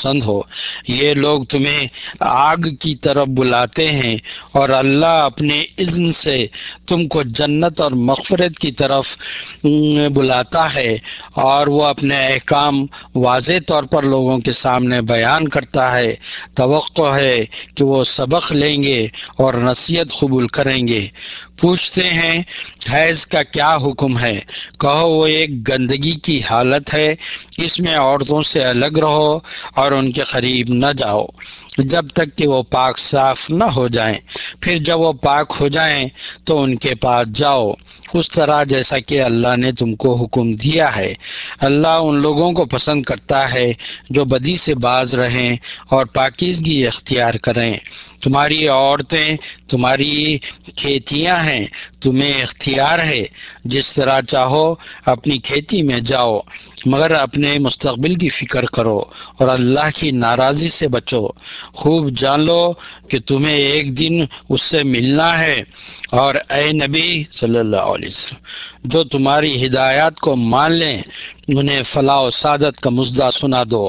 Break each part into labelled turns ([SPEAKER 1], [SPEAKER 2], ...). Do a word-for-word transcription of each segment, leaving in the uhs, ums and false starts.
[SPEAKER 1] پسند ہو۔ یہ لوگ تمہیں آگ کی طرف بلاتے ہیں اور اللہ اپنے اذن سے تم کو جنت اور مغفرت کی طرف بلاتا ہے، اور وہ اپنے احکام واضح طور پر لوگوں کے سامنے بیان کرتا ہے۔ توقع ہے کہ وہ سبق لیں گے اور نصیحت قبول کریں گے۔ پوچھتے ہیں حیض کا کیا حکم ہے؟ کہو وہ ایک گندگی کی حالت ہے، اس میں عورتوں سے الگ رہو اور ان کے قریب نہ جاؤ جب تک کہ وہ پاک صاف نہ ہو جائیں، پھر جب وہ پاک ہو جائیں تو ان کے پاس جاؤ، اس طرح جیسا کہ اللہ نے تم کو حکم دیا ہے۔ اللہ ان لوگوں کو پسند کرتا ہے جو بدی سے باز رہیں اور پاکیزگی اختیار کریں۔ تمہاری عورتیں تمہاری کھیتیاں ہیں، تمہیں اختیار ہے، جس طرح چاہو اپنی کھیتی میں جاؤ، مگر اپنے مستقبل کی فکر کرو اور اللہ کی ناراضی سے بچو۔ خوب جان لو کہ تمہیں ایک دن اس سے ملنا ہے، اور اے نبی صلی اللہ علیہ وسلم، جو تمہاری ہدایات کو مان لیں انہیں فلاح و سعادت کا مژدہ سنا دو۔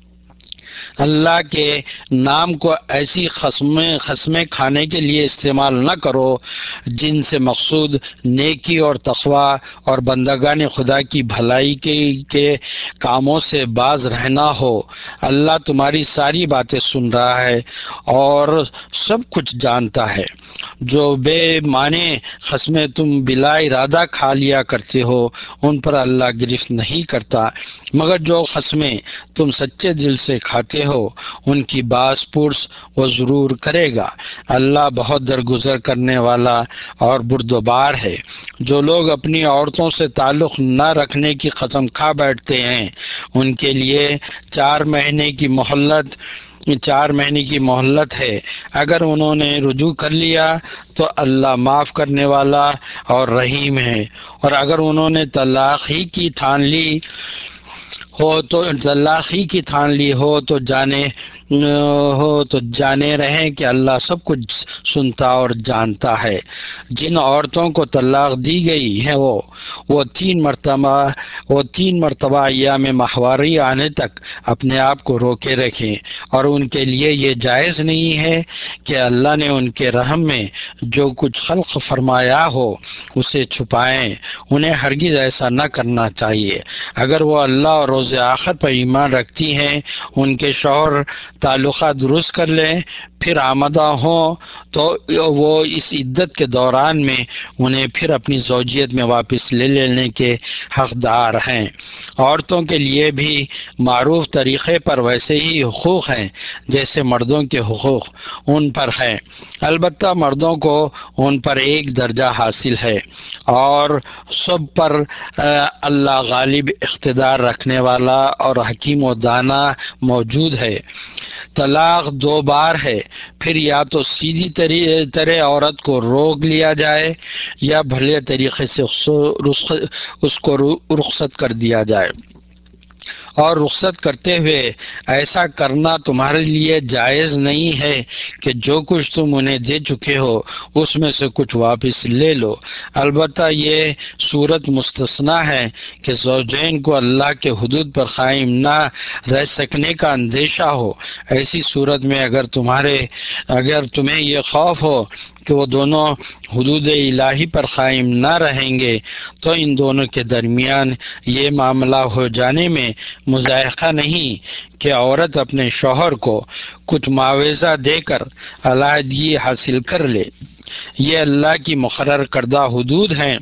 [SPEAKER 1] اللہ کے نام کو ایسی قسمیں قسمیں کھانے کے لیے استعمال نہ کرو جن سے مقصود نیکی اور تقوی اور بندگان خدا کی بھلائی کے کے کاموں سے باز رہنا ہو۔ اللہ تمہاری ساری باتیں سن رہا ہے اور سب کچھ جانتا ہے۔ جو بے معنی قسمیں تم بلا ارادہ کھا لیا کرتے ہو ان پر اللہ گرفت نہیں کرتا، مگر جو قسمیں تم سچے دل سے کھاتے ہو ان کی باز پرس وہ ضرور کرے گا۔ اللہ بہت درگزر کرنے والا اور بردبار ہے۔ جو لوگ اپنی عورتوں سے تعلق نہ رکھنے کی قسم کھا بیٹھتے ہیں ان کے لیے چار مہینے کی مہلت چار مہینے کی مہلت ہے۔ اگر انہوں نے رجوع کر لیا تو اللہ معاف کرنے والا اور رحیم ہے، اور اگر انہوں نے طلاق ہی کی ٹھان لی ہو تو طلاق ہی کی ٹھان لی ہو تو جانے ہو تو جانے رہیں کہ اللہ سب کچھ سنتا اور جانتا ہے۔ جن عورتوں کو طلاق دی گئی ہے وہ وہ تین مرتبہ وہ تین مرتبہ ایام ماہواری آنے تک اپنے آپ کو روکے رکھیں، اور ان کے لیے یہ جائز نہیں ہے کہ اللہ نے ان کے رحم میں جو کچھ خلق فرمایا ہو اسے چھپائیں۔ انہیں ہرگز ایسا نہ کرنا چاہیے۔ اگر وہ اللہ اور روز آخر پر ایمان رکھتی ہیں ان کے شوہر تعلقات درست کر لیں، پھر آمدہ ہوں تو وہ اس عدت کے دوران میں انہیں پھر اپنی زوجیت میں واپس لے لینے کے حقدار ہیں۔ عورتوں کے لیے بھی معروف طریقے پر ویسے ہی حقوق ہیں جیسے مردوں کے حقوق ان پر ہیں، البتہ مردوں کو ان پر ایک درجہ حاصل ہے، اور سب پر اللہ غالب اقتدار رکھنے والا اور حکیم و دانا موجود ہے۔ طلاق دو بار ہے، پھر یا تو سیدھی طرح عورت کو روک لیا جائے یا بھلے طریقے سے اس کو رخصت کر دیا جائے، اور رخصت کرتے ہوئے ایسا کرنا تمہارے لیے جائز نہیں ہے کہ جو کچھ تم انہیں دے چکے ہو اس میں سے کچھ واپس لے لو۔ البتہ یہ صورت مستثنا ہے کہ زوجین کو اللہ کے حدود پر قائم نہ رہ سکنے کا اندیشہ ہو۔ ایسی صورت میں اگر تمہارے اگر تمہیں یہ خوف ہو کہ وہ دونوں حدود الہی پر قائم نہ رہیں گے تو ان دونوں کے درمیان یہ معاملہ ہو جانے میں مضائقہ نہیں کہ عورت اپنے شوہر کو کچھ معاوضہ دے کر علیحدگی حاصل کر لے۔ یہ اللہ کی مقرر کردہ حدود ہیں،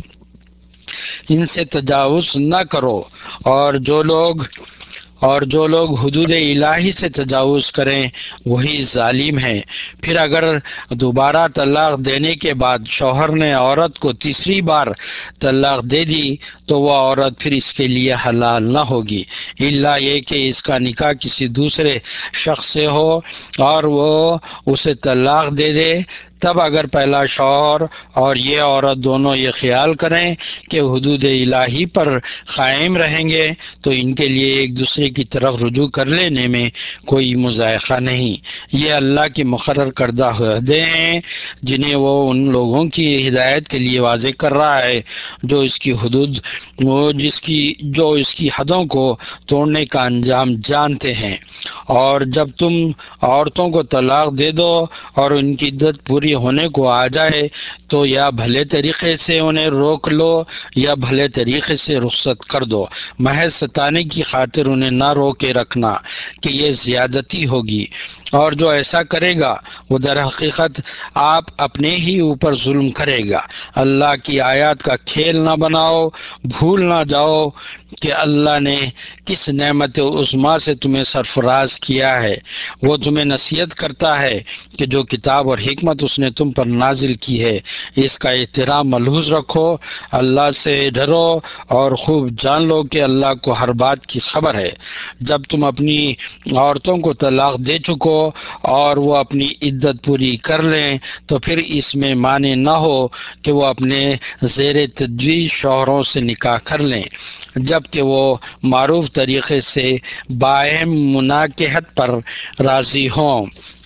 [SPEAKER 1] ان سے تجاوز نہ کرو، اور جو لوگ اور جو لوگ حدود الہی سے تجاوز کریں وہی ظالم ہیں۔ پھر اگر دوبارہ طلاق دینے کے بعد شوہر نے عورت کو تیسری بار طلاق دے دی تو وہ عورت پھر اس کے لیے حلال نہ ہوگی، الا یہ کہ اس کا نکاح کسی دوسرے شخص سے ہو اور وہ اسے طلاق دے دے۔ تب اگر پہلا شوہر اور یہ عورت دونوں یہ خیال کریں کہ حدود الہی پر قائم رہیں گے تو ان کے لیے ایک دوسرے کی طرف رجوع کر لینے میں کوئی مذائقہ نہیں۔ یہ اللہ کی مقرر کردہ حدیں ہیں جنہیں وہ ان لوگوں کی ہدایت کے لیے واضح کر رہا ہے جو اس کی حدود وہ جس کی جو اس کی حدوں کو توڑنے کا انجام جانتے ہیں۔ اور جب تم عورتوں کو طلاق دے دو اور ان کی عدت پوری ہونے کو آ جائے تو یا بھلے طریقے سے انہیں روک لو یا بھلے طریقے سے رخصت کر دو، محض ستانے کی خاطر انہیں نہ روکے رکھنا کہ یہ زیادتی ہوگی، اور جو ایسا کرے گا وہ در حقیقت آپ اپنے ہی اوپر ظلم کرے گا۔ اللہ کی آیات کا کھیل نہ بناؤ، بھول نہ جاؤ کہ اللہ نے کس نعمت عظمیٰ سے تمہیں سرفراز کیا ہے۔ وہ تمہیں نصیحت کرتا ہے کہ جو کتاب اور حکمت اس نے تم پر نازل کی ہے اس کا احترام ملحوظ رکھو، اللہ سے ڈرو اور خوب جان لو کہ اللہ کو ہر بات کی خبر ہے۔ جب تم اپنی عورتوں کو طلاق دے چکو اور وہ اپنی عدت پوری کر لیں تو پھر اس میں معنی نہ ہو کہ وہ اپنے زیر تجویز شوہروں سے نکاح کر لیں جبکہ وہ معروف طریقے سے باہم مناکحت پر راضی ہوں۔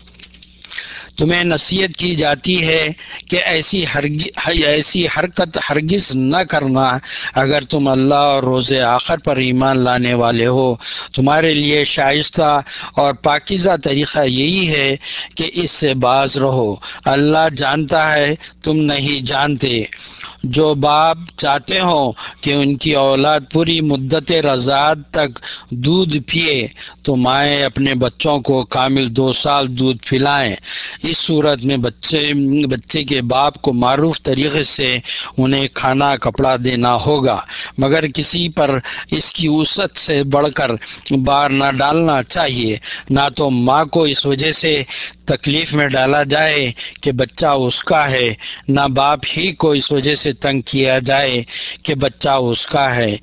[SPEAKER 1] تمہیں نصیحت کی جاتی ہے کہ ایسی ایسی حرکت ہرگز نہ کرنا اگر تم اللہ اور روز آخر پر ایمان لانے والے ہو۔ تمہارے لیے شائستہ اور پاکیزہ طریقہ یہی ہے کہ اس سے باز رہو، اللہ جانتا ہے تم نہیں جانتے۔ جو باپ چاہتے ہوں کہ ان کی اولاد پوری مدت رضاعت تک دودھ پیے تو مائیں اپنے بچوں کو کامل دو سال دودھ پلائیں۔ اس صورت میں بچے بچے کے باپ کو معروف طریقے سے انہیں کھانا کپڑا دینا ہوگا، مگر کسی پر اس کی وسعت سے بڑھ کر بار نہ ڈالنا چاہیے۔ نہ تو ماں کو اس وجہ سے تکلیف میں ڈالا جائے کہ بچہ اس کا ہے، نہ باپ ہی کو اس وجہ سے تنگ کیا جائے کہ بچہ اس کا ہے۔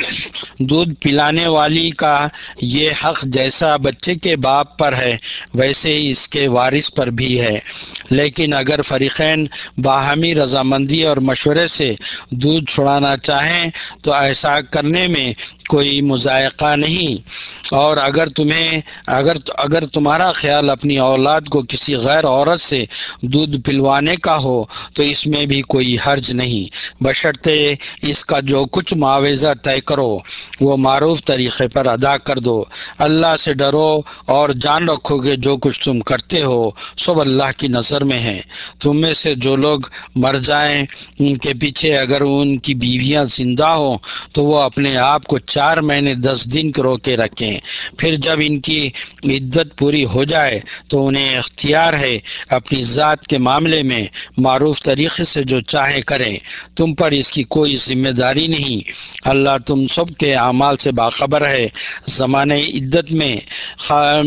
[SPEAKER 1] دودھ پلانے والی کا یہ حق جیسا بچے کے باپ پر ہے ویسے اس کے وارث پر بھی ہے، لیکن اگر فریقین باہمی رضامندی اور مشورے سے دودھ چھڑانا چاہیں تو ایسا کرنے میں کوئی مذائقہ نہیں، اور اگر تمہیں اگر اگر تمہارا خیال اپنی اولاد کو کسی غیر عورت سے دودھ پلوانے کا ہو تو اس میں بھی کوئی حرج نہیں، بشرطے اس کا جو کچھ معاوضہ طے کرو وہ معروف طریقے پر ادا کر دو۔ اللہ سے ڈرو اور جان رکھو کہ جو کچھ تم کرتے ہو سب اللہ کی نظر میں ہے۔ تم میں سے جو لوگ مر جائیں ان کے پیچھے اگر ان کی بیویاں زندہ ہوں تو وہ اپنے آپ کو چار مہینے دس دن کو روکے رکھیں، پھر جب ان کی عدت پوری ہو جائے تو انہیں اختیار ہے اپنی ذات کے معاملے میں معروف طریقے سے جو چاہے کریں، تم پر اس کی کوئی ذمہ داری نہیں۔ اللہ تم سب کے اعمال سے باخبر ہے۔ زمانے عدت میں خواہ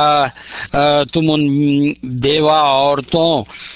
[SPEAKER 1] خواہ تم ان بیوہ عورتوں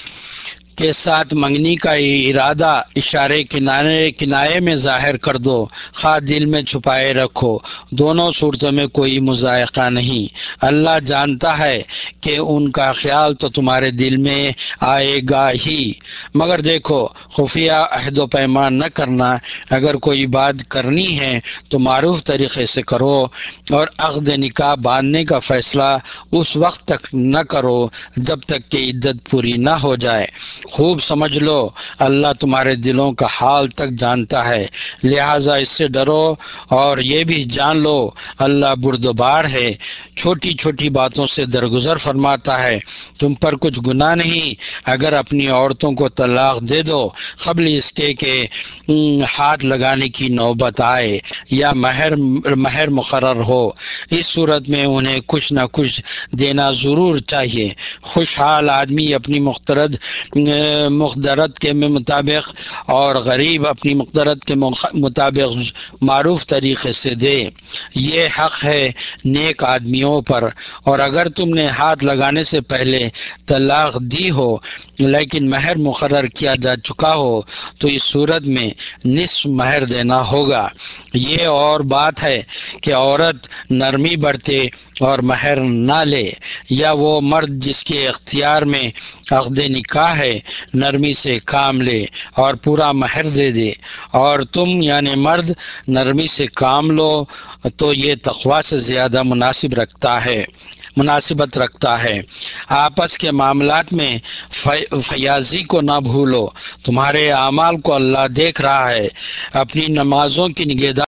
[SPEAKER 1] کے ساتھ منگنی کا ارادہ اشارے کنارے کنائے میں ظاہر کر دو، خواہ دل میں چھپائے رکھو، دونوں صورتوں میں کوئی مذائقہ نہیں۔ اللہ جانتا ہے کہ ان کا خیال تو تمہارے دل میں آئے گا ہی، مگر دیکھو خفیہ عہد و پیمان نہ کرنا، اگر کوئی بات کرنی ہے تو معروف طریقے سے کرو، اور عقد نکاح باندھنے کا فیصلہ اس وقت تک نہ کرو جب تک کہ عدت پوری نہ ہو جائے۔ خوب سمجھ لو اللہ تمہارے دلوں کا حال تک جانتا ہے، لہٰذا اس سے ڈرو اور یہ بھی جان لو اللہ بردبار ہے، چھوٹی چھوٹی باتوں سے درگزر فرماتا ہے۔ تم پر کچھ گناہ نہیں اگر اپنی عورتوں کو طلاق دے دو قبل اس کے کہ ہاتھ لگانے کی نوبت آئے یا مہر مہر مقرر ہو، اس صورت میں انہیں کچھ نہ کچھ دینا ضرور چاہیے۔ خوشحال آدمی اپنی مخترد مقدرت کے مطابق اور غریب اپنی مقدرت کے مطابق معروف طریقے سے دے، یہ حق ہے نیک آدمیوں پر۔ اور اگر تم نے ہاتھ لگانے سے پہلے طلاق دی ہو لیکن مہر مقرر کیا جا چکا ہو تو اس صورت میں نصف مہر دینا ہوگا۔ یہ اور بات ہے کہ عورت نرمی برتے اور مہر نہ لے، یا وہ مرد جس کے اختیار میں عقد نکاح ہے نرمی سے کام لے اور پورا مہر دے دے، اور تم یعنی مرد نرمی سے کام لو تو یہ تقوی سے زیادہ مناسب رکھتا ہے مناسبت رکھتا ہے۔ آپس کے معاملات میں فیاضی کو نہ بھولو، تمہارے اعمال کو اللہ دیکھ رہا ہے۔ اپنی نمازوں کی نگہداشت